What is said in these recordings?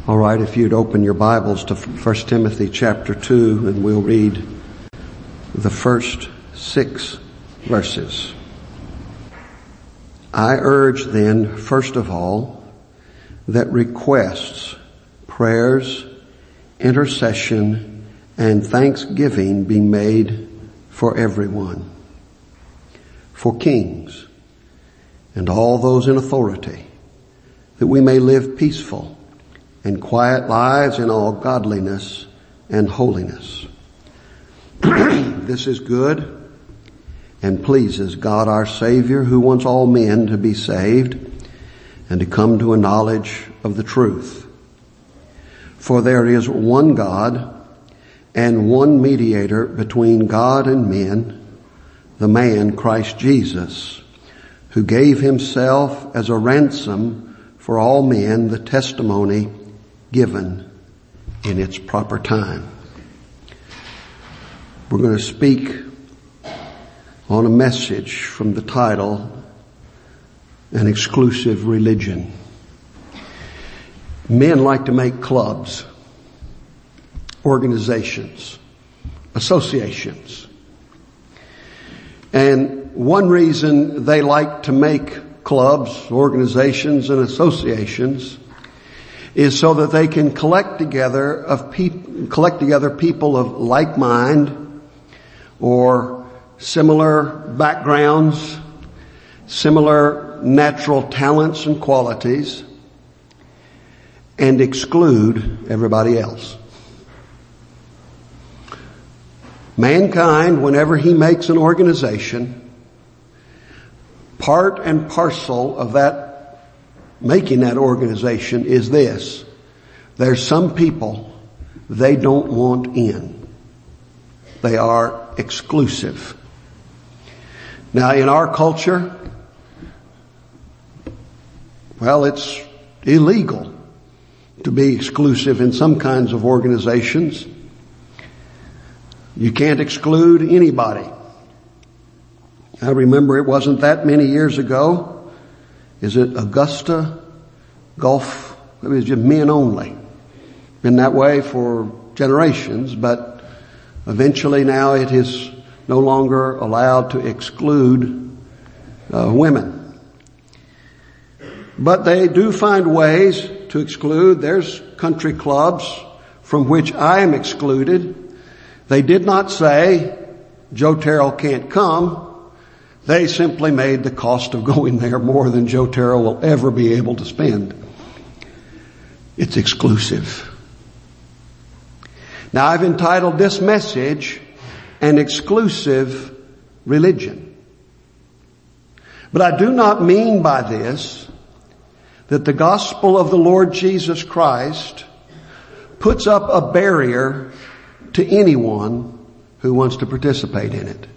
All right, if you'd open your Bibles to 1 Timothy chapter 2, and we'll read the first 6 verses. I urge then, first of all, that requests, prayers, intercession, and thanksgiving be made for everyone, for kings and all those in authority, that we may live peaceful and quiet lives in all godliness and holiness. This is good and pleases God our Savior, who wants all men to be saved and to come to a knowledge of the truth. For there is one God and one mediator between God and men, the man Christ Jesus, who gave himself as a ransom for all men, the testimony given in its proper time. We're going to speak on a message from the title, An Exclusive Religion. Men like to make clubs, organizations, associations. And one reason they like to make clubs, organizations, and associations is so that they can collect together people of like mind or similar backgrounds, similar natural talents and qualities, and exclude everybody else. Mankind, whenever he makes an organization, part and parcel of that making that organization is this: there's some people they don't want in. They are exclusive. Now, in our culture, well, it's illegal to be exclusive in some kinds of organizations. You can't exclude anybody. I remember it wasn't that many years ago. Is it Augusta Golf? It was just men only. Been that way for generations, but eventually now it is no longer allowed to exclude women. But they do find ways to exclude. There's country clubs from which I am excluded. They did not say, Joe Terrell can't come. They simply made the cost of going there more than Joe Terrell will ever be able to spend. It's exclusive. Now, I've entitled this message, An Exclusive Religion. But I do not mean by this that the gospel of the Lord Jesus Christ puts up a barrier to anyone who wants to participate in it.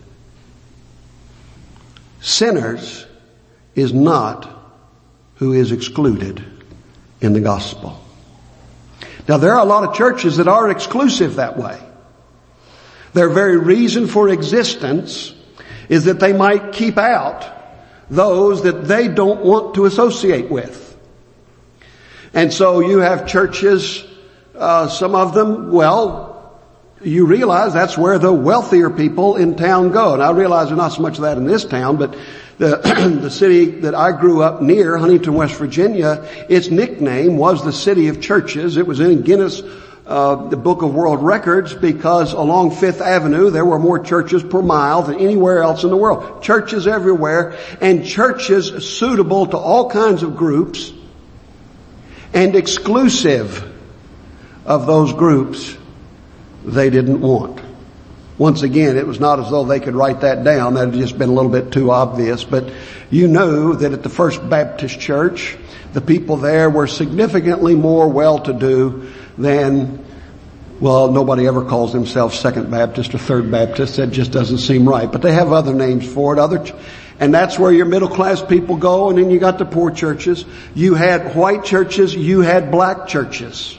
Sinners is not who is excluded in the gospel. Now, there are a lot of churches that are exclusive that way. Their very reason for existence is that they might keep out those that they don't want to associate with. And so you have churches, some of them, well, you realize that's where the wealthier people in town go. And I realize there's not so much of that in this town, but the city that I grew up near, Huntington, West Virginia, its nickname was the City of Churches. It was in Guinness, the Book of World Records, because along Fifth Avenue there were more churches per mile than anywhere else in the world. Churches everywhere, and churches suitable to all kinds of groups and exclusive of those groups they didn't want. Once again, it was not as though they could write that down. That had just been a little bit too obvious. But you know that at the First Baptist Church, the people there were significantly more well-to-do than, well, nobody ever calls themselves Second Baptist or Third Baptist. That just doesn't seem right. But they have other names for it. And that's where your middle-class people go. And then you got the poor churches. You had white churches. You had black churches.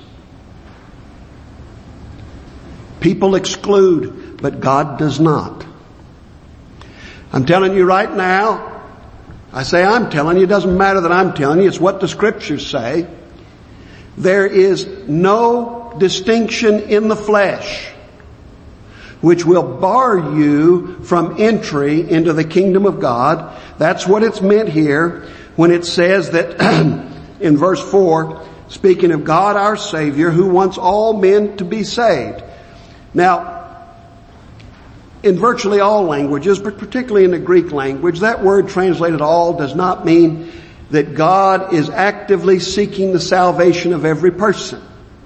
People exclude, but God does not. I'm telling you right now, I say I'm telling you, it doesn't matter that I'm telling you, it's what the scriptures say. there is no distinction in the flesh which will bar you from entry into the kingdom of God. That's what it's meant here when it says that in verse 4, speaking of God our Savior, who wants all men to be saved. Now, in virtually all languages, but particularly in the Greek language, that word translated all does not mean that God is actively seeking the salvation of every person.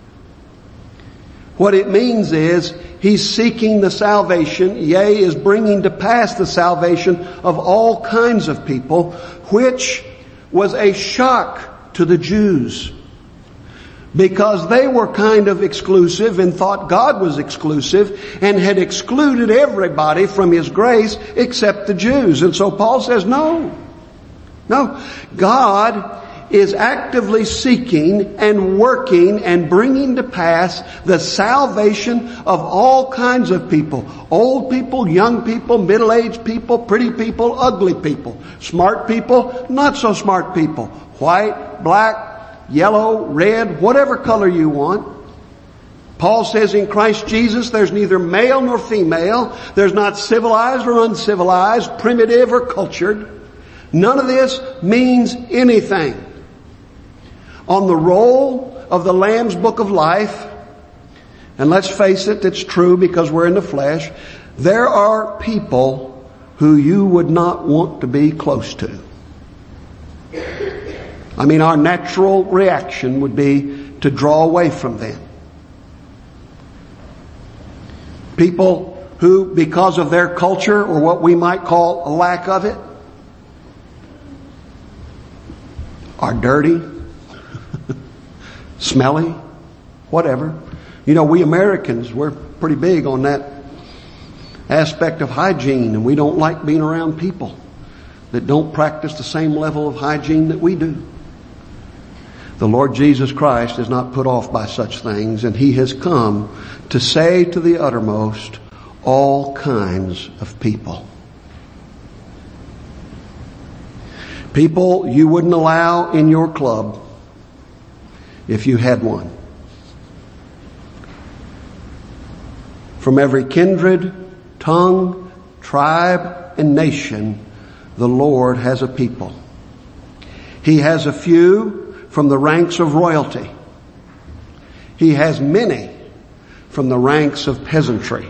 What it means is He's seeking the salvation, yea, is bringing to pass the salvation of all kinds of people, which was a shock to the Jews. Because they were kind of exclusive and thought God was exclusive and had excluded everybody from His grace except the Jews. And so Paul says, no. God is actively seeking and working and bringing to pass the salvation of all kinds of people. Old people, young people, middle-aged people, pretty people, ugly people, smart people, not so smart people, white, black, yellow, red, whatever color you want. Paul says in Christ Jesus there's neither male nor female. There's not civilized or uncivilized, primitive or cultured. None of this means anything. On the roll of the Lamb's Book of Life, and let's face it, it's true because we're in the flesh, there are people who you would not want to be close to. I mean, our natural reaction would be to draw away from them. People who, because of their culture or what we might call a lack of it, are dirty, smelly, whatever. You know, we Americans, we're pretty big on that aspect of hygiene, and we don't like being around people that don't practice the same level of hygiene that we do. The Lord Jesus Christ is not put off by such things, and He has come to say to the uttermost all kinds of people. People you wouldn't allow in your club if you had one. From every kindred, tongue, tribe, and nation, the Lord has a people. He has a few from the ranks of royalty. He has many from the ranks of peasantry,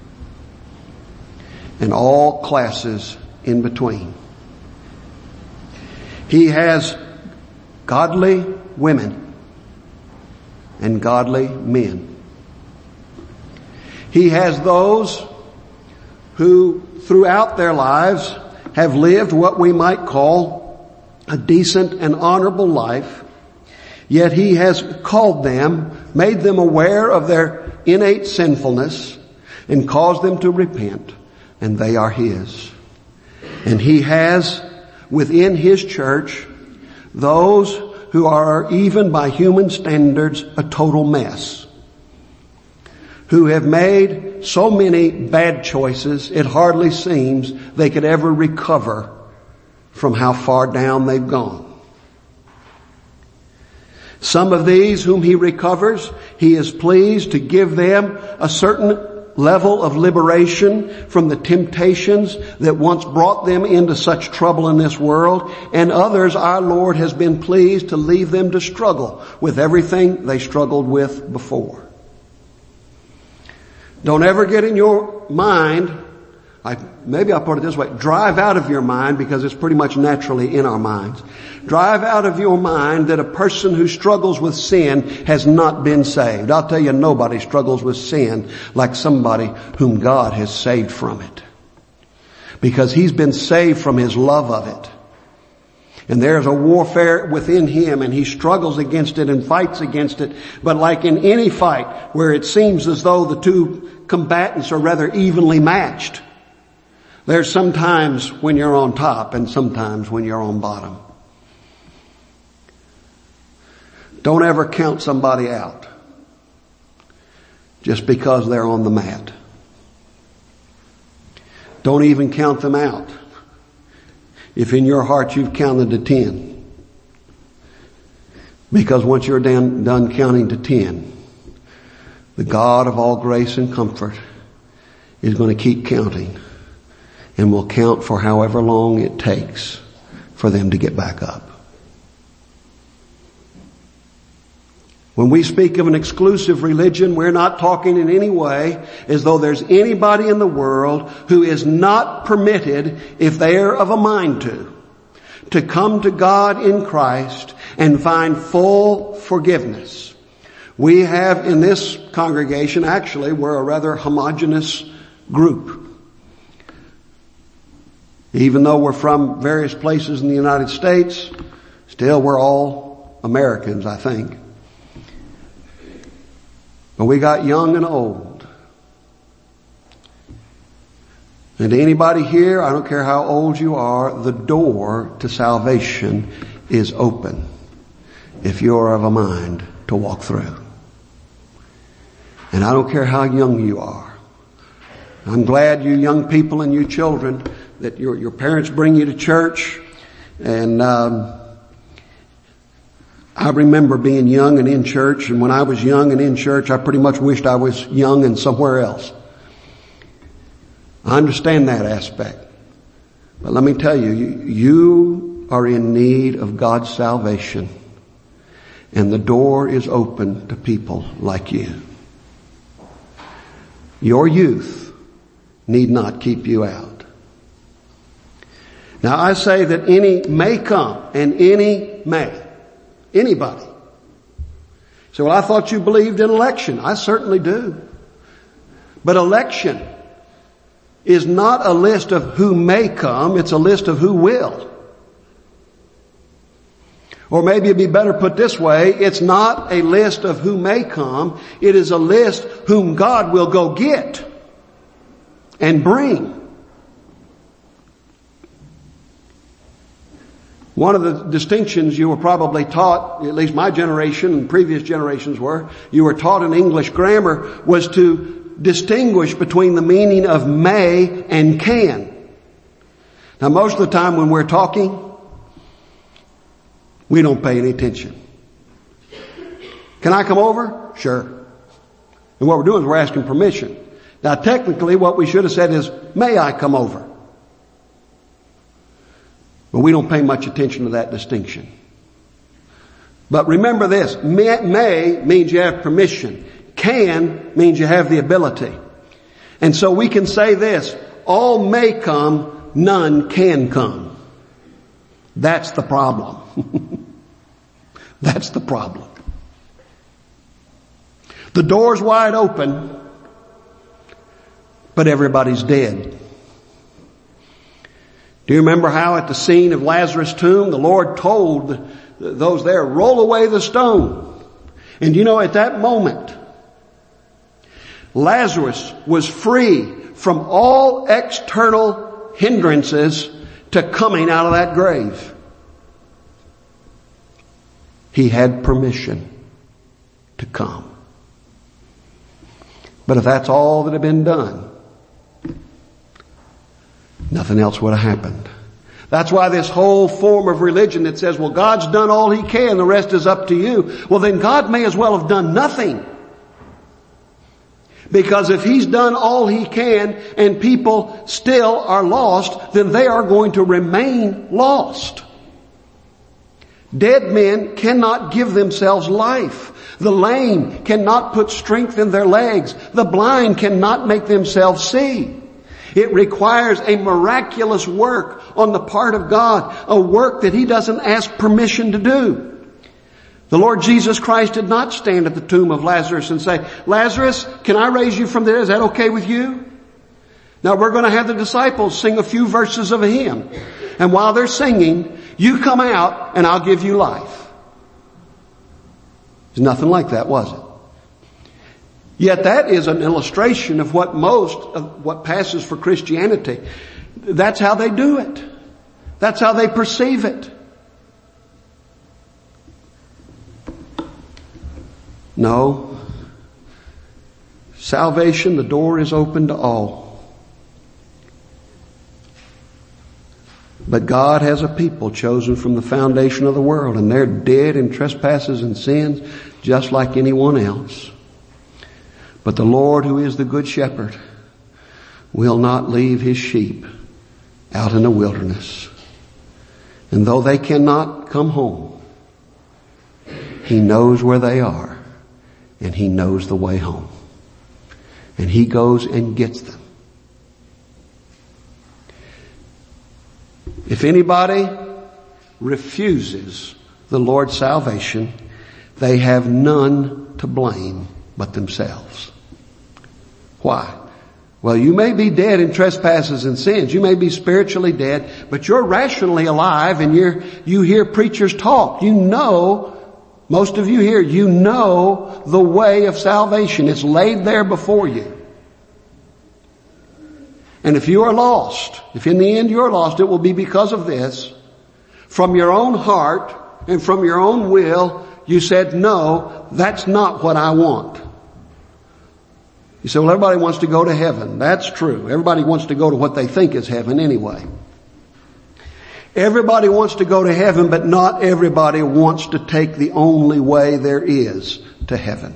and all classes in between. He has godly women and godly men. He has those who throughout their lives have lived what we might call a decent and honorable life, yet He has called them, made them aware of their innate sinfulness, and caused them to repent, and they are His. And He has within His church those who are, even by human standards, a total mess, who have made so many bad choices it hardly seems they could ever recover from how far down they've gone. Some of these whom He recovers, He is pleased to give them a certain level of liberation from the temptations that once brought them into such trouble in this world, and others our Lord has been pleased to leave them to struggle with everything they struggled with before. Don't ever get in your mind, maybe I'll put it this way, drive out of your mind, because it's pretty much naturally in our minds. Drive out of your mind that a person who struggles with sin has not been saved. I'll tell you, nobody struggles with sin like somebody whom God has saved from it, because he's been saved from his love of it. And there's a warfare within him, and he struggles against it and fights against it. But like in any fight where it seems as though the two combatants are rather evenly matched, there's sometimes when you're on top and sometimes when you're on bottom. Don't ever count somebody out just because they're on the mat. Don't even count them out if in your heart you've counted to 10. Because once you're done counting to 10, the God of all grace and comfort is going to keep counting and will count for however long it takes for them to get back up. When we speak of an exclusive religion, we're not talking in any way as though there's anybody in the world who is not permitted, if they are of a mind to come to God in Christ and find full forgiveness. We have in this congregation, actually, we're a rather homogeneous group. Even though we're from various places in the United States, still we're all Americans, I think. But we got young and old. And to anybody here, I don't care how old you are, the door to salvation is open if you're of a mind to walk through. And I don't care how young you are. I'm glad you young people and you children that your parents bring you to church. And I remember being young and in church, and when I was young and in church, I pretty much wished I was young and somewhere else. I understand that aspect. But let me tell you, you are in need of God's salvation. And the door is open to people like you. Your youth need not keep you out. Now I say that any may come and any may. Anybody. So, well, I thought you believed in election. I certainly do. But election is not a list of who may come. It's a list of who will. Or maybe it'd be better put this way. It's not a list of who may come. It is a list whom God will go get and bring. One of the distinctions you were probably taught, at least my generation and previous generations were, you were taught in English grammar, was to distinguish between the meaning of may and can. Now most of the time when we're talking, we don't pay any attention. Can I come over? Sure. And what we're doing is we're asking permission. Now technically what we should have said is, may I come over? But we don't pay much attention to that distinction. But remember this, may means you have permission. Can means you have the ability. And so we can say this, all may come, none can come. That's the problem. That's the problem. The door's wide open, but everybody's dead. Do you remember how at the scene of Lazarus' tomb, the Lord told those there, roll away the stone. And you know, at that moment, Lazarus was free from all external hindrances to coming out of that grave. He had permission to come. But if that's all that had been done, nothing else would have happened. That's why this whole form of religion that says, well, God's done all He can, the rest is up to you. Well, then God may as well have done nothing. Because if He's done all He can and people still are lost, then they are going to remain lost. Dead men cannot give themselves life. The lame cannot put strength in their legs. The blind cannot make themselves see. It requires a miraculous work on the part of God, a work that He doesn't ask permission to do. The Lord Jesus Christ did not stand at the tomb of Lazarus and say, Lazarus, can I raise you from there? Is that okay with you? Now we're going to have the disciples sing a few verses of a hymn. And while they're singing, you come out and I'll give you life. There's nothing like that, was it? Yet that is an illustration of what most of what passes for Christianity. That's how they do it. That's how they perceive it. No. Salvation, the door is open to all. But God has a people chosen from the foundation of the world, and they're dead in trespasses and sins just like anyone else. But the Lord, who is the good shepherd, will not leave his sheep out in the wilderness. And though they cannot come home, he knows where they are, and he knows the way home. And he goes and gets them. If anybody refuses the Lord's salvation, they have none to blame but themselves. Why? Well, you may be dead in trespasses and sins. You may be spiritually dead, but you're rationally alive, and you hear preachers talk. You know, most of you here, you know the way of salvation. It's laid there before you. And if you are lost, if in the end you're lost, it will be because of this. From your own heart and from your own will, you said, no, that's not what I want. You say, well, everybody wants to go to heaven. That's true. Everybody wants to go to what they think is heaven anyway. Everybody wants to go to heaven, but not everybody wants to take the only way there is to heaven.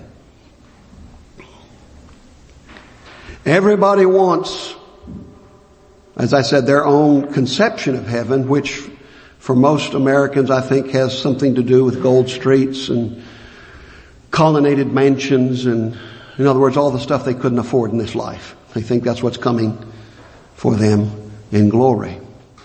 Everybody wants, as I said, their own conception of heaven, which for most Americans I think has something to do with gold streets and colonnaded mansions and, in other words, all the stuff they couldn't afford in this life. They think that's what's coming for them in glory.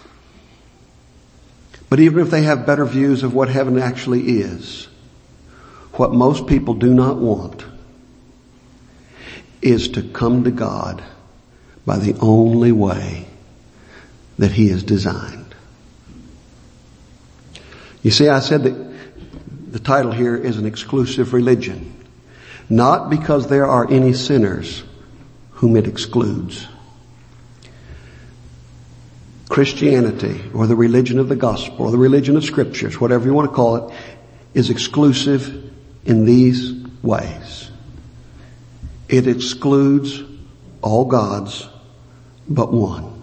But even if they have better views of what heaven actually is, what most people do not want is to come to God by the only way that he has designed. You see, I said that the title here is an exclusive religion. Not because there are any sinners whom it excludes. Christianity, or the religion of the gospel, or the religion of scriptures, whatever you want to call it, is exclusive in these ways. It excludes all gods but one.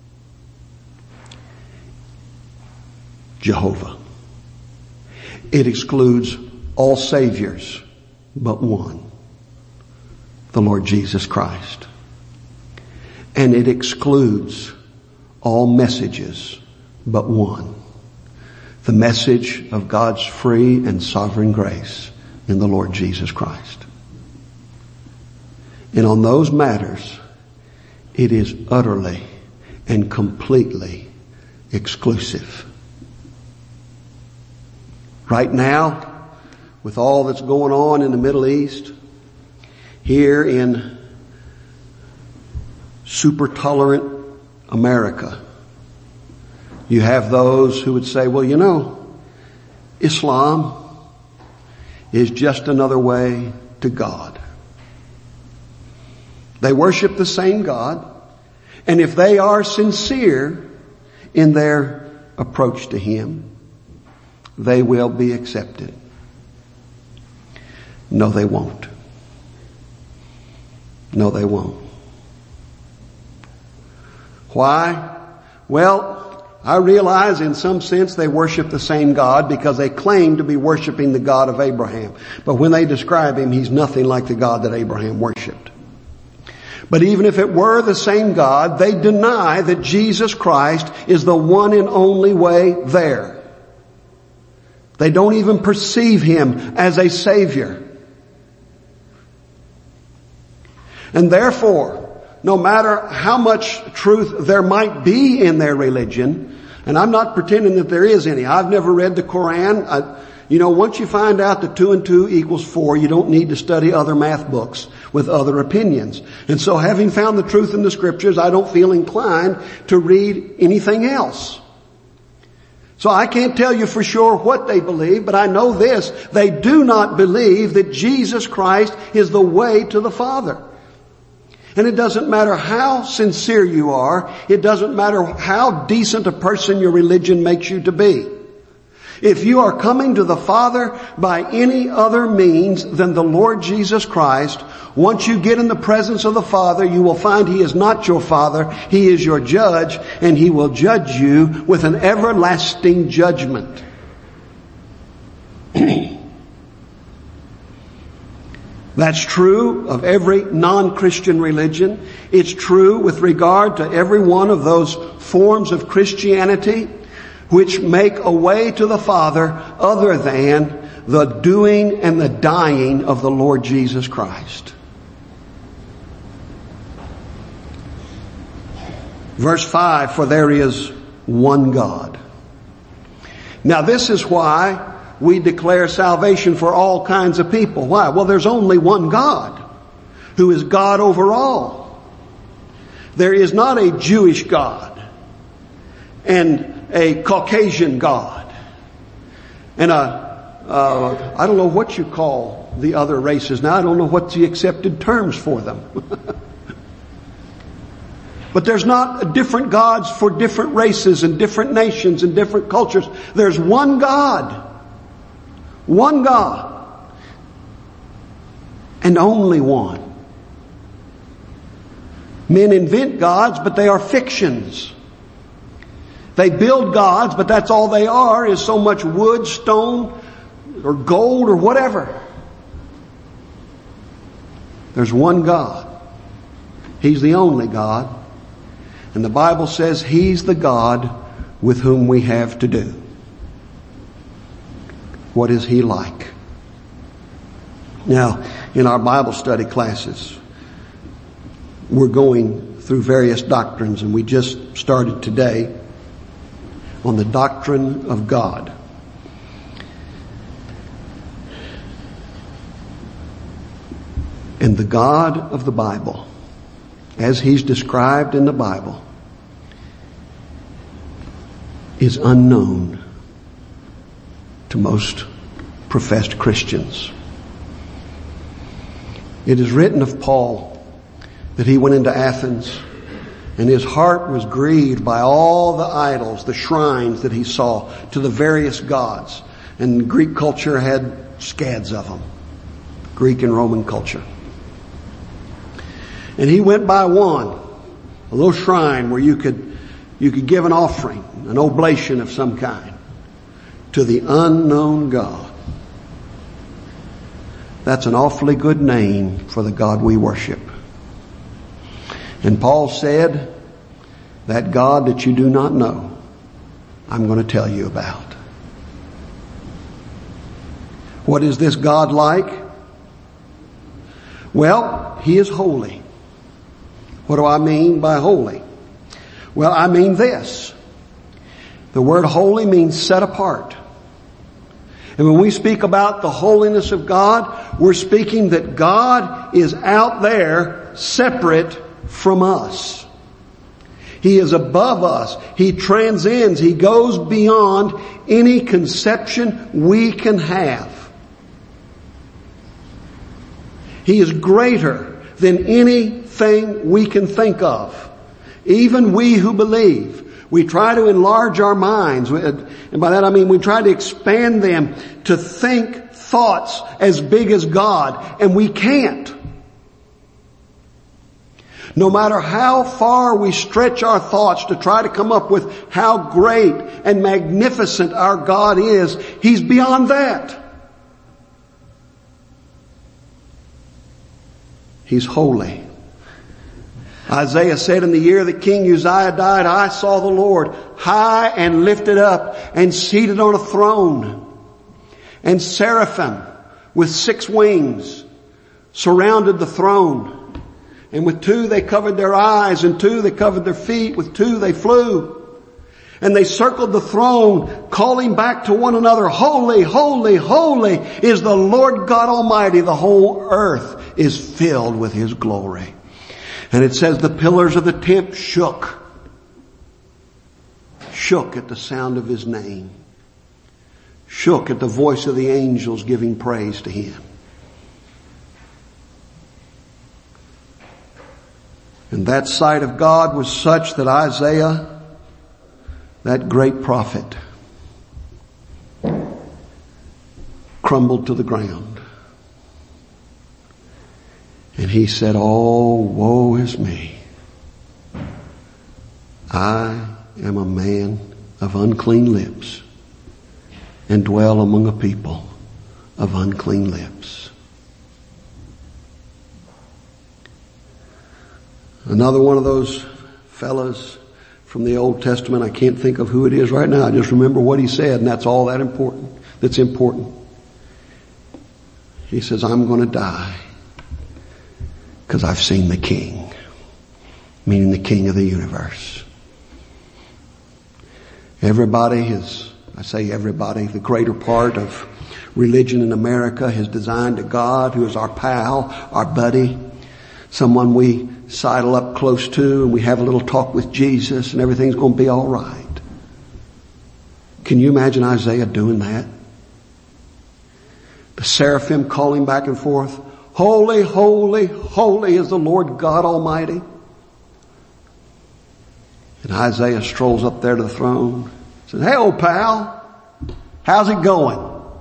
Jehovah. It excludes all saviors but one. The Lord Jesus Christ. And it excludes all messages but one. The message of God's free and sovereign grace in the Lord Jesus Christ. And on those matters, it is utterly and completely exclusive. Right now, with all that's going on in the Middle East, here in super tolerant America, you have those who would say, well, you know, Islam is just another way to God. They worship the same God, and if they are sincere in their approach to him, they will be accepted. No, they won't. No, they won't. Why? Well, I realize in some sense they worship the same God because they claim to be worshiping the God of Abraham. But when they describe him, he's nothing like the God that Abraham worshiped. But even if it were the same God, they deny that Jesus Christ is the one and only way there. They don't even perceive him as a Savior. And therefore, no matter how much truth there might be in their religion, and I'm not pretending that there is any. I've never read the Quran. Once you find out that 2 and 2 equals 4, you don't need to study other math books with other opinions. And so having found the truth in the scriptures, I don't feel inclined to read anything else. So I can't tell you for sure what they believe, but I know this. They do not believe that Jesus Christ is the way to the Father. And it doesn't matter how sincere you are. It doesn't matter how decent a person your religion makes you to be. If you are coming to the Father by any other means than the Lord Jesus Christ, once you get in the presence of the Father, you will find He is not your Father. He is your judge, and He will judge you with an everlasting judgment. That's true of every non-Christian religion. It's true with regard to every one of those forms of Christianity which make a way to the Father other than the doing and the dying of the Lord Jesus Christ. Verse 5, for there is one God. Now this is why we declare salvation for all kinds of people. Why? Well, there's only one God who is God over all. There is not a Jewish God and a Caucasian God and I don't know what you call the other races now. I don't know what's the accepted terms for them. But there's not different gods for different races and different nations and different cultures. There's one God. One God. And only one. Men invent gods, but they are fictions. They build gods, but that's all they are, is so much wood, stone, or gold, or whatever. There's one God. He's the only God. And the Bible says He's the God with whom we have to do. What is He like? Now, in our Bible study classes, we're going through various doctrines, and we just started today on the doctrine of God. And the God of the Bible, as He's described in the Bible, is unknown to most professed Christians. It is written of Paul that he went into Athens and his heart was grieved by all the idols, the shrines that he saw to the various gods. And Greek culture had scads of them. Greek and Roman culture. And he went by one, a little shrine where you could give an offering, an oblation of some kind, to the unknown God. That's an awfully good name for the God we worship. And Paul said, that God that you do not know, I'm going to tell you about. What is this God like? Well, He is holy. What do I mean by holy? Well, I mean this. The word holy means set apart. And when we speak about the holiness of God, we're speaking that God is out there separate from us. He is above us. He transcends. He goes beyond any conception we can have. He is greater than anything we can think of. Even we who believe. We try to enlarge our minds, and by that I mean we try to expand them to think thoughts as big as God, and we can't. No matter how far we stretch our thoughts to try to come up with how great and magnificent our God is, He's beyond that. He's holy. Isaiah said, in the year that King Uzziah died, I saw the Lord high and lifted up and seated on a throne. And seraphim with 6 wings surrounded the throne. And with 2 they covered their eyes, and 2 they covered their feet, with 2 they flew. And they circled the throne, calling back to one another, Holy, holy, holy is the Lord God Almighty. The whole earth is filled with His glory. And it says the pillars of the tent shook at the sound of His name, shook at the voice of the angels giving praise to Him. And that sight of God was such that Isaiah, that great prophet, crumbled to the ground. And he said, "Oh, woe is me. I am a man of unclean lips and dwell among a people of unclean lips." Another one of those fellas from the Old Testament, I can't think of who it is right now. I just remember what he said, and that's all that's important. He says, "I'm going to die because I've seen the King," meaning the King of the universe. Everybody the greater part of religion in America has designed a God who is our pal, our buddy, someone we sidle up close to and we have a little talk with Jesus and everything's going to be all right. Can you imagine Isaiah doing that? The seraphim calling back and forth, "Holy, holy, holy is the Lord God Almighty." And Isaiah strolls up there to the throne, says, "Hey, old pal, how's it going?"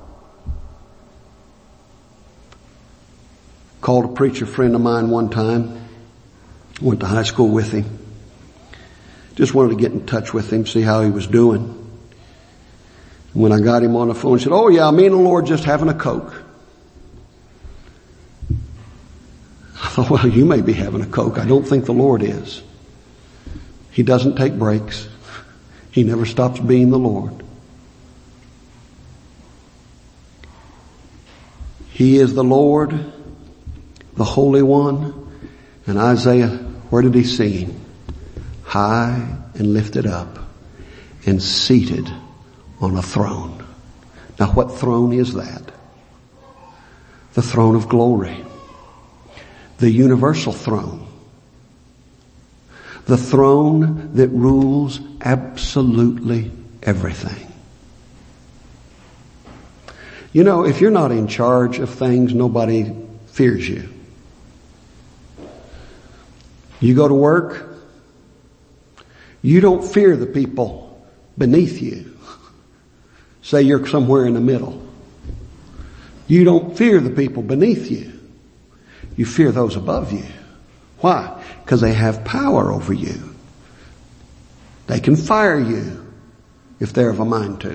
Called a preacher friend of mine one time. Went to high school with him. Just wanted to get in touch with him, see how he was doing. When I got him on the phone, he said, "Oh yeah, me and the Lord just having a Coke." I thought, well, you may be having a Coke. I don't think the Lord is. He doesn't take breaks. He never stops being the Lord. He is the Lord, the Holy One. And Isaiah, where did he see him? High and lifted up and seated on a throne. Now what throne is that? The throne of glory. The universal throne. The throne that rules absolutely everything. You know, if you're not in charge of things, nobody fears you. You go to work, you don't fear the people beneath you. Say you're somewhere in the middle. You don't fear the people beneath you. You fear those above you. Why? Because they have power over you. They can fire you if they're of a mind to.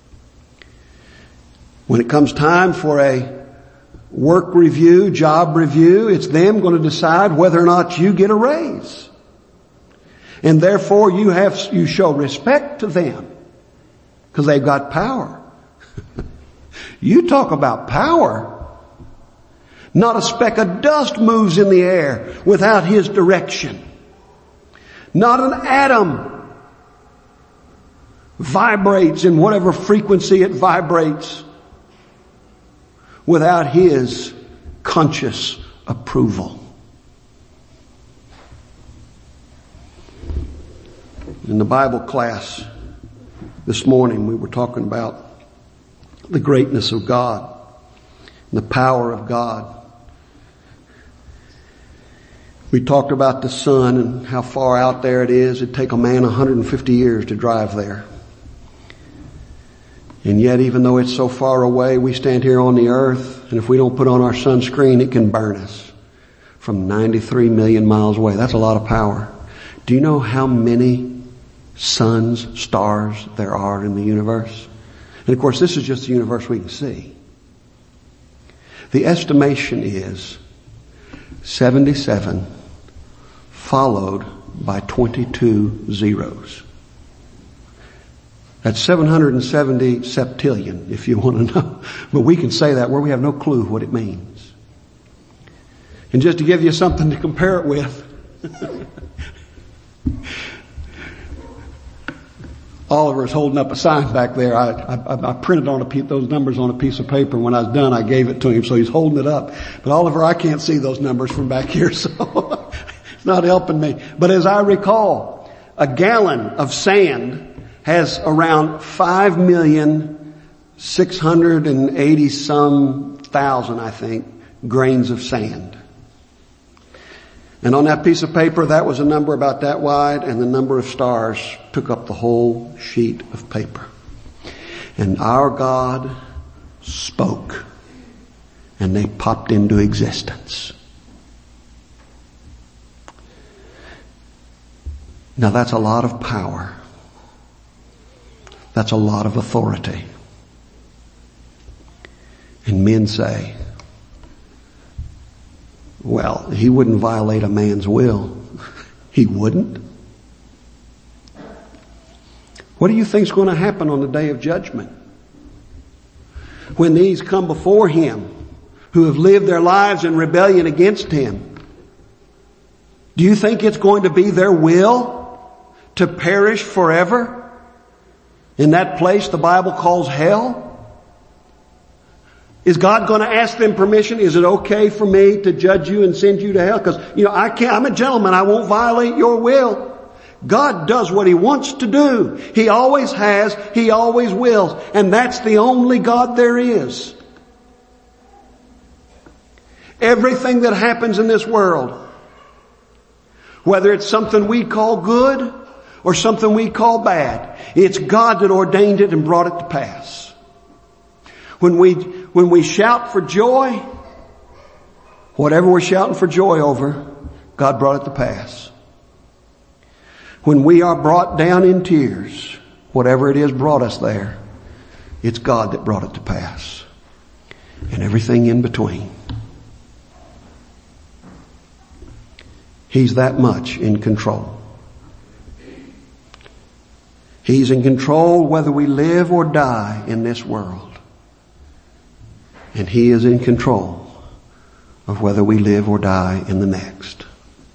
When it comes time for a work review, job review, it's them going to decide whether or not you get a raise. And therefore you show respect to them because they've got power. You talk about power. Not a speck of dust moves in the air without his direction. Not an atom vibrates in whatever frequency it vibrates without his conscious approval. In the Bible class this morning, we were talking about the greatness of God and the power of God. We talked about the sun and how far out there it is. It'd take a man 150 years to drive there. And yet, even though it's so far away, we stand here on the earth, and if we don't put on our sunscreen, it can burn us from 93 million miles away. That's a lot of power. Do you know how many suns, stars there are in the universe? And of course, this is just the universe we can see. The estimation is 77 followed by 22 zeros. That's 770 septillion, if you want to know. But we can say that where we have no clue what it means. And just to give you something to compare it with, Oliver's holding up a sign back there. I printed on those numbers on a piece of paper. When I was done, I gave it to him, so he's holding it up. But Oliver, I can't see those numbers from back here, so it's not helping me. But as I recall, a gallon of sand has around 5,680,000, I think, grains of sand. And on that piece of paper, that was a number about that wide, and the number of stars took up the whole sheet of paper. And our God spoke and they popped into existence. Now that's a lot of power. That's a lot of authority. And men say, well, he wouldn't violate a man's will. He wouldn't. What do you think is going to happen on the day of judgment? When these come before him who have lived their lives in rebellion against him, do you think it's going to be their will to perish forever in that place the Bible calls hell? Is God going to ask them permission? Is it okay for me to judge you and send you to hell? Because, I can't, I'm a gentleman. I won't violate your will. God does what He wants to do. He always has. He always will. And that's the only God there is. Everything that happens in this world, whether it's something we call good or something we call bad, it's God that ordained it and brought it to pass. When we shout for joy, whatever we're shouting for joy over, God brought it to pass. When we are brought down in tears, whatever it is brought us there, it's God that brought it to pass. And everything in between. He's that much in control. He's in control whether we live or die in this world. And He is in control of whether we live or die in the next.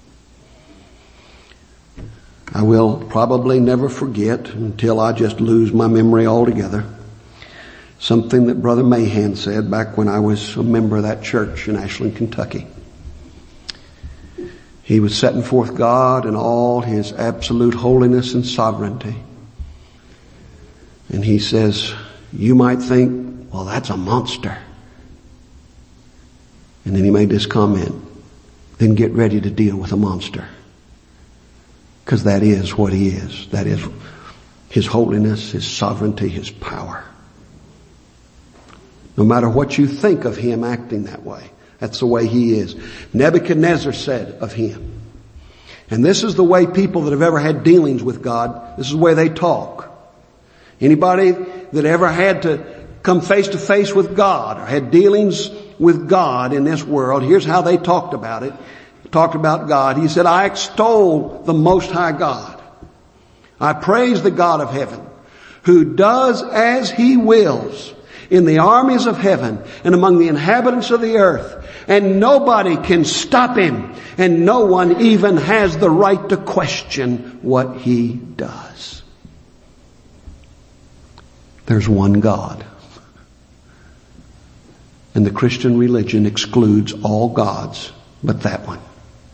I will probably never forget until I just lose my memory altogether something that Brother Mahan said back when I was a member of that church in Ashland, Kentucky. He was setting forth God in all His absolute holiness and sovereignty. And he says, you might think, well, that's a monster. And then he made this comment, then get ready to deal with a monster. Because that is what He is. That is His holiness, His sovereignty, His power. No matter what you think of Him acting that way, that's the way He is. Nebuchadnezzar said of Him, and this is the way people that have ever had dealings with God, this is the way they talk. Anybody that ever had to come face to face with God or had dealings with God in this world, here's how they talked about it. Talked about God. He said, I extol the Most High God. I praise the God of heaven, who does as He wills in the armies of heaven and among the inhabitants of the earth. And nobody can stop Him. And no one even has the right to question what He does. There's one God. And the Christian religion excludes all gods but that one.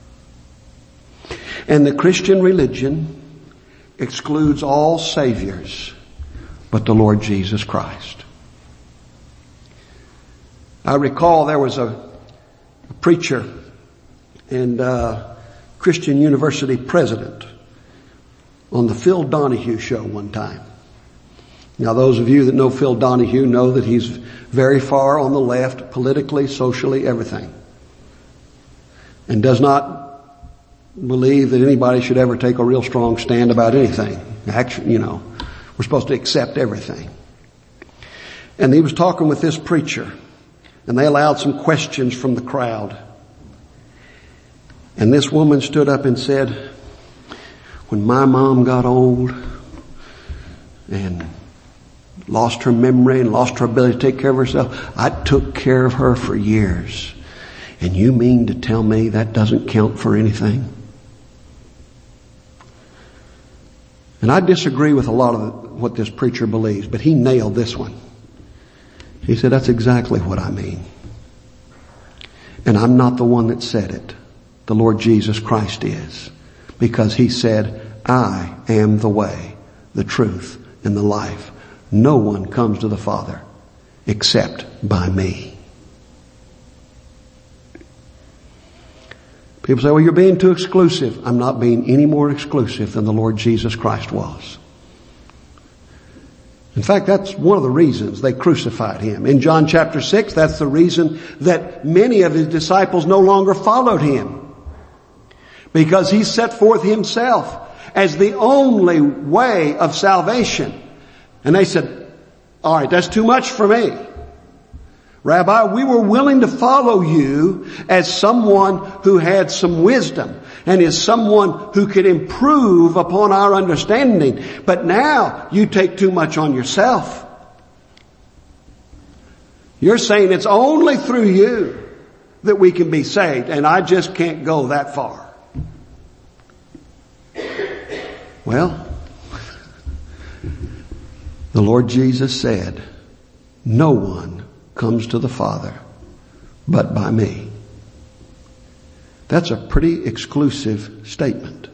And the Christian religion excludes all saviors but the Lord Jesus Christ. I recall there was a preacher and Christian University president on the Phil Donahue show one time. Now those of you that know Phil Donahue know that he's very far on the left, politically, socially, everything. And does not believe that anybody should ever take a real strong stand about anything. Actually, we're supposed to accept everything. And he was talking with this preacher, and they allowed some questions from the crowd. And this woman stood up and said, when my mom got old and lost her memory and lost her ability to take care of herself, I took care of her for years. And you mean to tell me that doesn't count for anything? And I disagree with a lot of what this preacher believes, but he nailed this one. He said, that's exactly what I mean. And I'm not the one that said it. The Lord Jesus Christ is. Because He said, I am the way, the truth, and the life. No one comes to the Father except by me. People say, well, you're being too exclusive. I'm not being any more exclusive than the Lord Jesus Christ was. In fact, that's one of the reasons they crucified him. In John chapter 6, that's the reason that many of his disciples no longer followed him. Because he set forth himself as the only way of salvation. And they said, all right, that's too much for me. Rabbi, we were willing to follow you as someone who had some wisdom and as someone who could improve upon our understanding. But now you take too much on yourself. You're saying it's only through you that we can be saved, and I just can't go that far. Well, the Lord Jesus said, no one comes to the Father but by me. That's a pretty exclusive statement.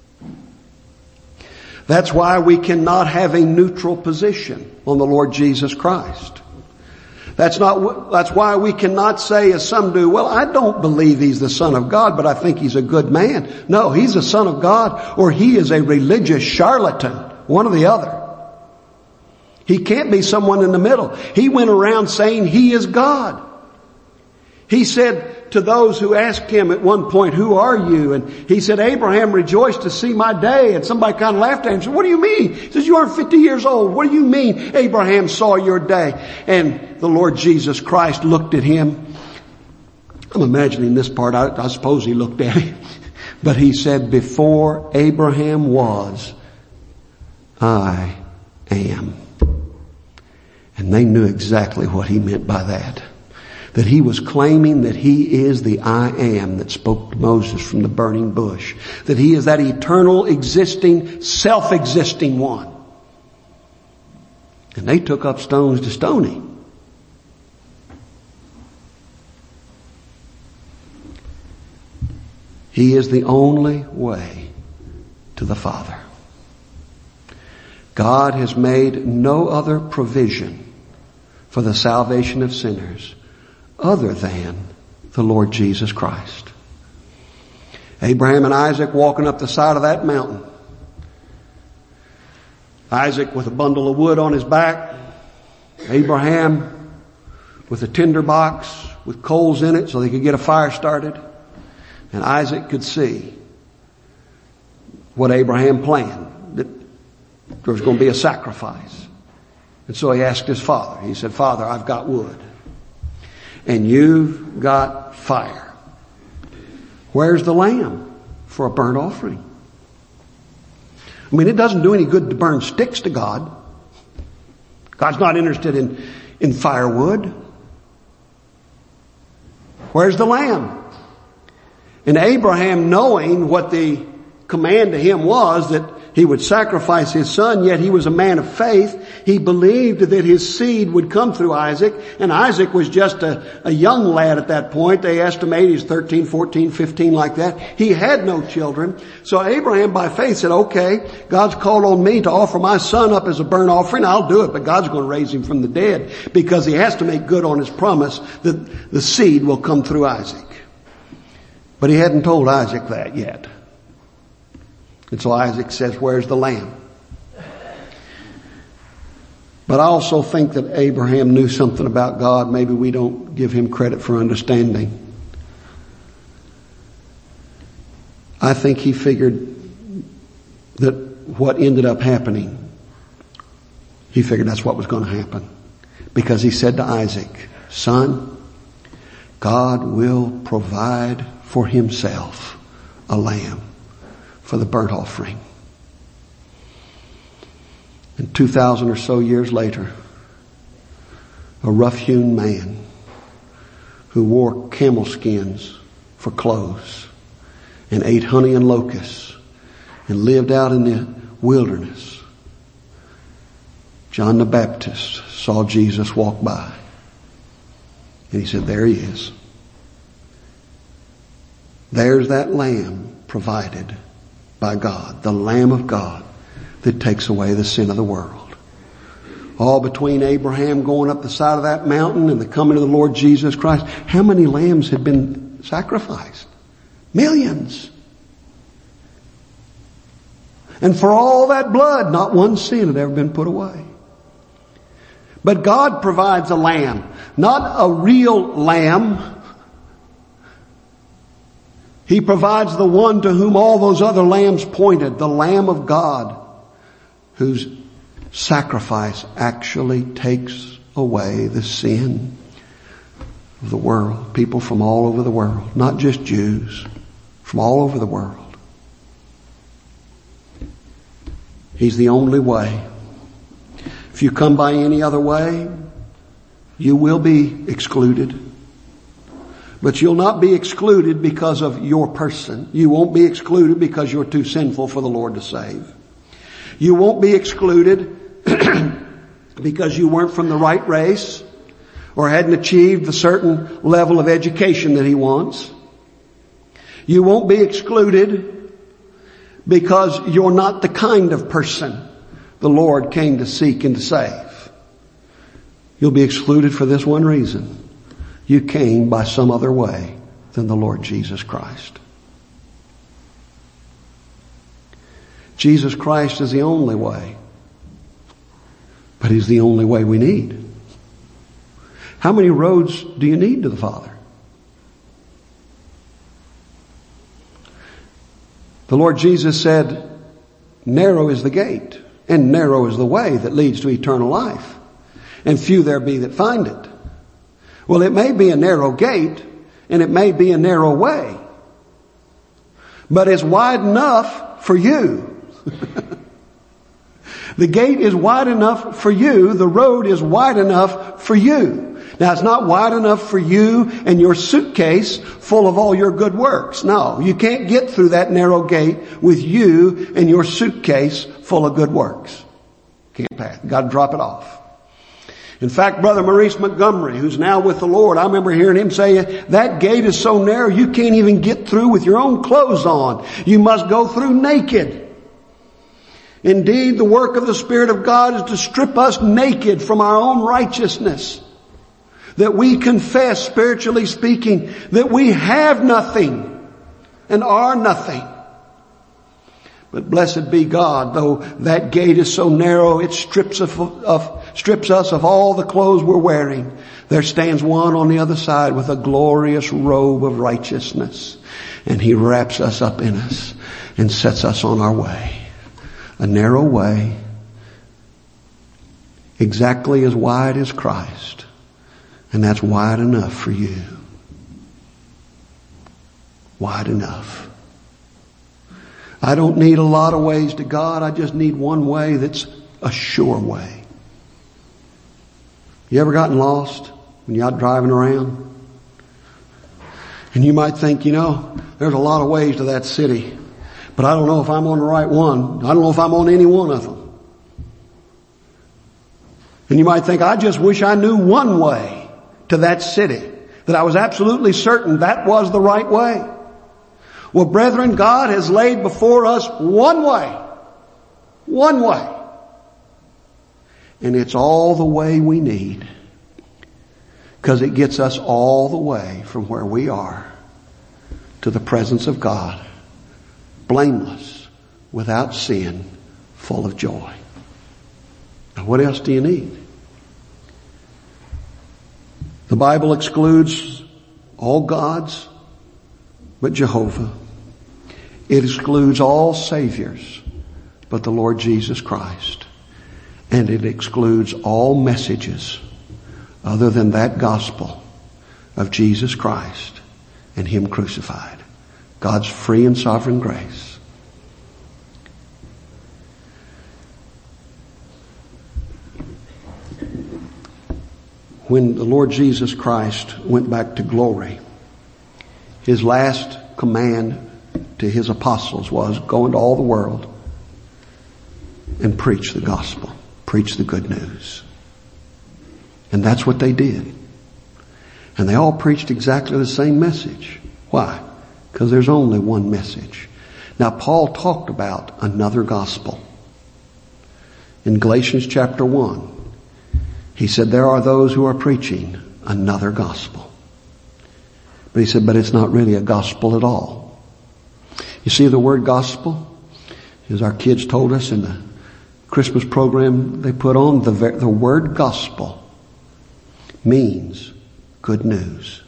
That's why we cannot have a neutral position on the Lord Jesus Christ. That's why we cannot say, as some do, well, I don't believe he's the Son of God, but I think he's a good man. No, he's the Son of God, or he is a religious charlatan, one or the other. He can't be someone in the middle. He went around saying he is God. He said to those who asked him at one point, who are you? And he said, Abraham rejoiced to see my day. And somebody kind of laughed at him and said, what do you mean? He says, you aren't 50 years old. What do you mean Abraham saw your day? And the Lord Jesus Christ looked at him. I'm imagining this part. I suppose he looked at him. But he said, before Abraham was, I am. And they knew exactly what he meant by that. That he was claiming that he is the I am that spoke to Moses from the burning bush. That he is that eternal, existing, self-existing one. And they took up stones to stone him. He is the only way to the Father. God has made no other provision for the salvation of sinners other than the Lord Jesus Christ. Abraham and Isaac walking up the side of that mountain. Isaac with a bundle of wood on his back. Abraham with a tinder box with coals in it so they could get a fire started. And Isaac could see what Abraham planned, that there was going to be a sacrifice. And so he asked his father. He said, Father, I've got wood. And you've got fire. Where's the lamb for a burnt offering? I mean, it doesn't do any good to burn sticks to God. God's not interested in firewood. Where's the lamb? And Abraham, knowing what the command to him was, that he would sacrifice his son, yet he was a man of faith. He believed that his seed would come through Isaac, and Isaac was just a young lad at that point. They estimate he's 13, 14, 15, like that. He had no children. So Abraham by faith said, okay, God's called on me to offer my son up as a burnt offering. I'll do it, but God's going to raise him from the dead because he has to make good on his promise that the seed will come through Isaac. But he hadn't told Isaac that yet. And so Isaac says, where's the lamb? But I also think that Abraham knew something about God. Maybe we don't give him credit for understanding. I think he figured that what ended up happening, he figured that's what was going to happen. Because he said to Isaac, son, God will provide for himself a lamb for the burnt offering. And 2,000 or so years later, a rough-hewn man who wore camel skins for clothes and ate honey and locusts and lived out in the wilderness, John the Baptist saw Jesus walk by. And he said, there he is. There's that lamb provided by God, the Lamb of God that takes away the sin of the world. All between Abraham going up the side of that mountain and the coming of the Lord Jesus Christ, how many lambs had been sacrificed? Millions. And for all that blood, not one sin had ever been put away. But God provides a lamb, not a real lamb. He provides the one to whom all those other lambs pointed, the Lamb of God, whose sacrifice actually takes away the sin of the world. People from all over the world, not just Jews, from all over the world. He's the only way. If you come by any other way, you will be excluded. But you'll not be excluded because of your person. You won't be excluded because you're too sinful for the Lord to save. You won't be excluded because you weren't from the right race or hadn't achieved the certain level of education that He wants. You won't be excluded because you're not the kind of person the Lord came to seek and to save. You'll be excluded for this one reason. You came by some other way than the Lord Jesus Christ. Jesus Christ is the only way, but He's the only way we need. How many roads do you need to the Father? The Lord Jesus said, narrow is the gate and narrow is the way that leads to eternal life, and few there be that find it. Well, it may be a narrow gate and it may be a narrow way, but it's wide enough for you. The gate is wide enough for you. The road is wide enough for you. Now, it's not wide enough for you and your suitcase full of all your good works. No, you can't get through that narrow gate with you and your suitcase full of good works. Can't pass. Got to drop it off. In fact, Brother Maurice Montgomery, who's now with the Lord, I remember hearing him say, that gate is so narrow you can't even get through with your own clothes on. You must go through naked. Indeed, the work of the Spirit of God is to strip us naked from our own righteousness. That we confess, spiritually speaking, that we have nothing and are nothing. But blessed be God, though that gate is so narrow, it strips us of all the clothes we're wearing. There stands one on the other side with a glorious robe of righteousness. And He wraps us up in us and sets us on our way. A narrow way, exactly as wide as Christ. And that's wide enough for you. Wide enough. I don't need a lot of ways to God. I just need one way that's a sure way. You ever gotten lost when you're out driving around? And you might think, there's a lot of ways to that city, but I don't know if I'm on the right one. I don't know if I'm on any one of them. And you might think, I just wish I knew one way to that city, that I was absolutely certain that was the right way. Well, brethren, God has laid before us one way. One way. And it's all the way we need. Because it gets us all the way from where we are to the presence of God. Blameless, without sin, full of joy. Now, what else do you need? The Bible excludes all gods but Jehovah. It excludes all saviors but the Lord Jesus Christ. And it excludes all messages other than that gospel of Jesus Christ and Him crucified. God's free and sovereign grace. When the Lord Jesus Christ went back to glory, His last command to His apostles was, go into all the world and preach the gospel. Preach the good news. And that's what they did. And they all preached exactly the same message. Why? Because there's only one message. Now, Paul talked about another gospel. In Galatians chapter 1, he said there are those who are preaching another gospel. But he said, but it's not really a gospel at all. You see, the word gospel, as our kids told us in the Christmas program they put on, the word gospel means good news.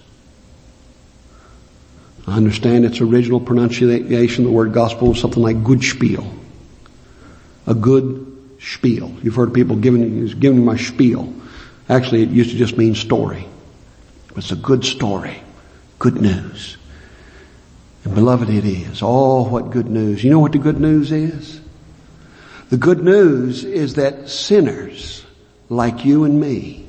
I understand its original pronunciation, the word gospel, was something like good spiel. A good spiel. You've heard people giving me my spiel. Actually, it used to just mean story. It's a good story. Good news. And beloved, it is. Oh, what good news. You know what the good news is? The good news is that sinners like you and me,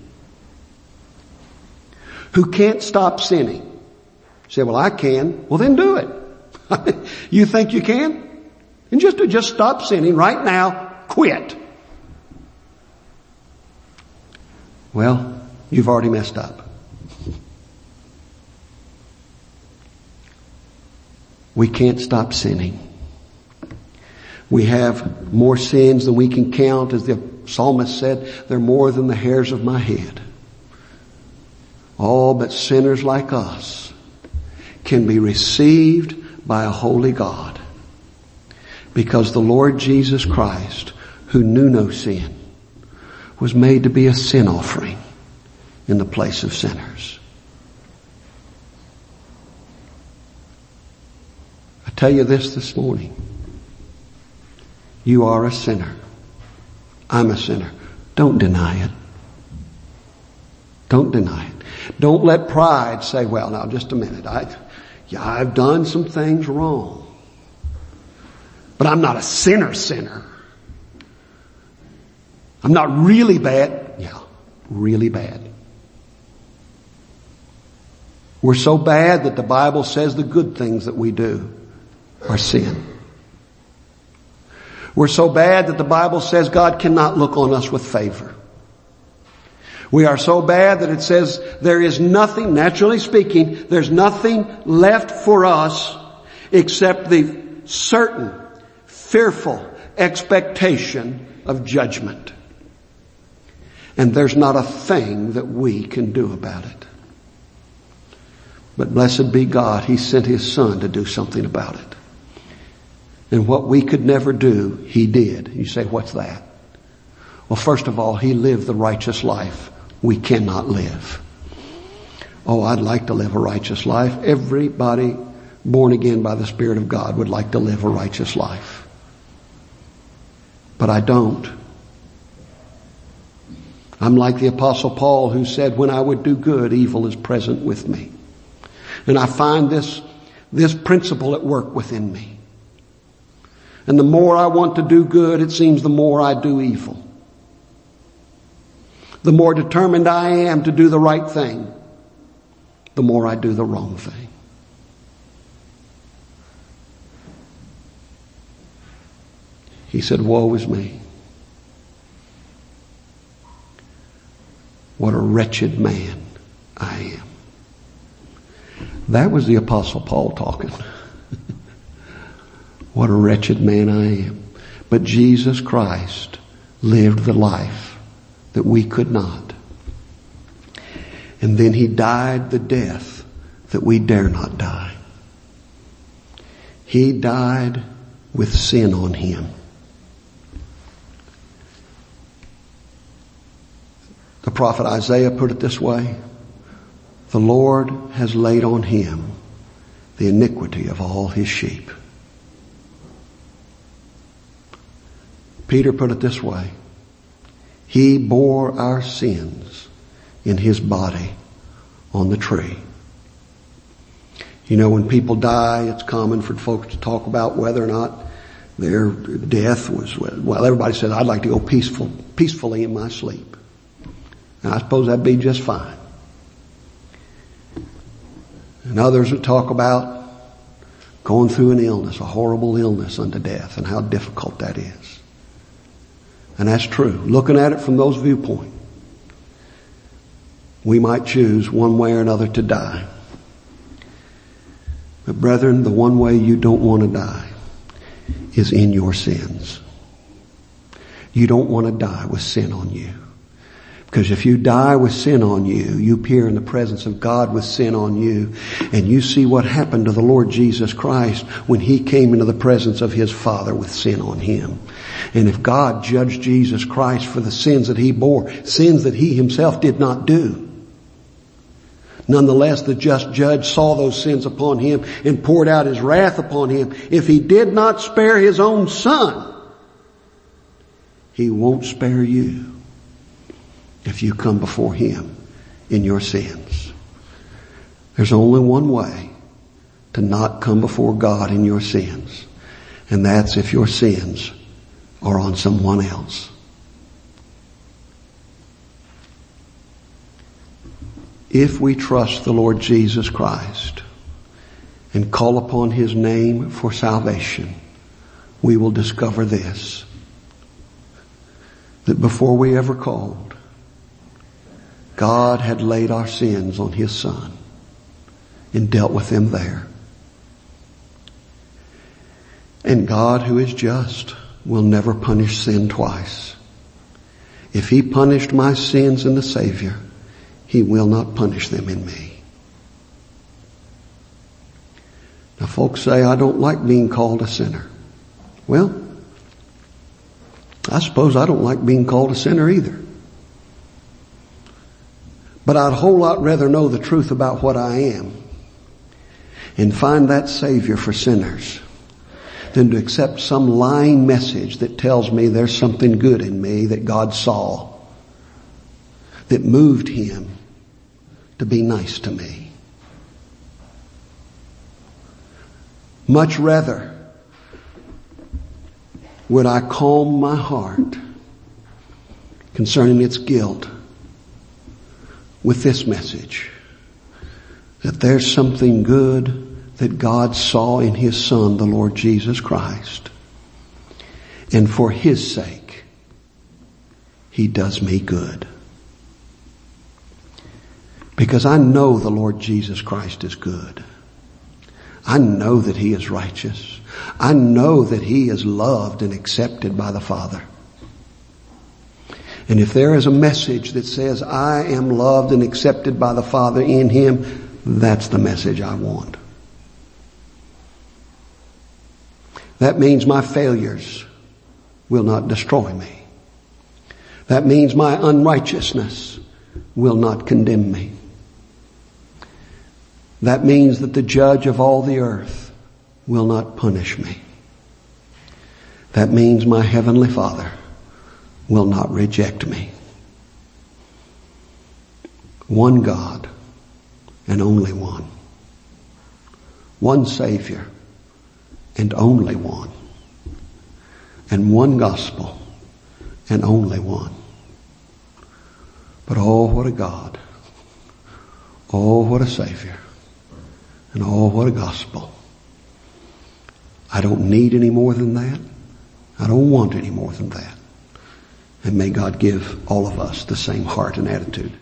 who can't stop sinning, say, well, I can. Well, then do it. You think you can? And just stop sinning right now. Quit. Well, you've already messed up. We can't stop sinning. We have more sins than we can count. As the psalmist said, they're more than the hairs of my head. All but sinners like us can be received by a holy God, because the Lord Jesus Christ, who knew no sin, was made to be a sin offering in the place of sinners. I tell you this morning. You are a sinner. I'm a sinner. Don't deny it. Don't deny it. Don't let pride say, well, now just a minute. I've done some things wrong. But I'm not a sinner. I'm not really bad. Yeah, really bad. We're so bad that the Bible says the good things that we do are sin. We're so bad that the Bible says God cannot look on us with favor. We are so bad that it says there is nothing, naturally speaking, there's nothing left for us except the certain, fearful expectation of judgment. And there's not a thing that we can do about it. But blessed be God, He sent His Son to do something about it. And what we could never do, He did. You say, what's that? Well, first of all, He lived the righteous life we cannot live. Oh, I'd like to live a righteous life. Everybody born again by the Spirit of God would like to live a righteous life. But I don't. I'm like the Apostle Paul, who said, when I would do good, evil is present with me. And I find this principle at work within me. And the more I want to do good, it seems the more I do evil. The more determined I am to do the right thing, the more I do the wrong thing. He said, woe is me. What a wretched man I am. That was the Apostle Paul talking. What a wretched man I am. But Jesus Christ lived the life that we could not. And then He died the death that we dare not die. He died with sin on Him. The prophet Isaiah put it this way: the Lord has laid on Him the iniquity of all His sheep. Peter put it this way: He bore our sins in His body on the tree. You know, when people die, it's common for folks to talk about whether or not their death was, well, everybody says, I'd like to go peacefully in my sleep. And I suppose that'd be just fine. And others would talk about going through an illness, a horrible illness unto death, and how difficult that is. And that's true. Looking at it from those viewpoints, we might choose one way or another to die. But brethren, the one way you don't want to die is in your sins. You don't want to die with sin on you. Because if you die with sin on you, you appear in the presence of God with sin on you. And you see what happened to the Lord Jesus Christ when He came into the presence of His Father with sin on Him. And if God judged Jesus Christ for the sins that He bore, sins that He Himself did not do, nonetheless the just judge saw those sins upon Him and poured out His wrath upon Him. If He did not spare His own Son, He won't spare you if you come before Him in your sins. There's only one way to not come before God in your sins, and that's if your sins are on someone else. If we trust the Lord Jesus Christ and call upon His name for salvation, we will discover this, that before we ever called, God had laid our sins on His Son and dealt with them there. And God, who is just, will never punish sin twice. If He punished my sins in the Savior, He will not punish them in me. Now folks say, I don't like being called a sinner. Well, I suppose I don't like being called a sinner either. But I'd a whole lot rather know the truth about what I am and find that Savior for sinners than to accept some lying message that tells me there's something good in me that God saw that moved Him to be nice to me. Much rather would I calm my heart concerning its guilt with this message, that there's something good that God saw in His Son, the Lord Jesus Christ. And for His sake, He does me good. Because I know the Lord Jesus Christ is good. I know that He is righteous. I know that He is loved and accepted by the Father. And if there is a message that says I am loved and accepted by the Father in Him, that's the message I want. That means my failures will not destroy me. That means my unrighteousness will not condemn me. That means that the judge of all the earth will not punish me. That means my Heavenly Father will not reject me. One God and only one. One Savior and only one. And one gospel and only one. But oh, what a God. Oh, what a Savior. And oh, what a gospel. I don't need any more than that. I don't want any more than that. And may God give all of us the same heart and attitude.